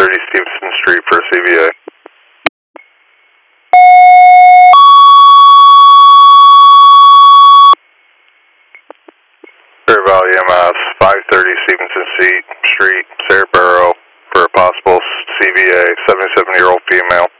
530 Stevenson Street for CVA. Fair Valley EMS, 530 Stevenson Street, Cerebro, for a possible CVA, 77-year-old female.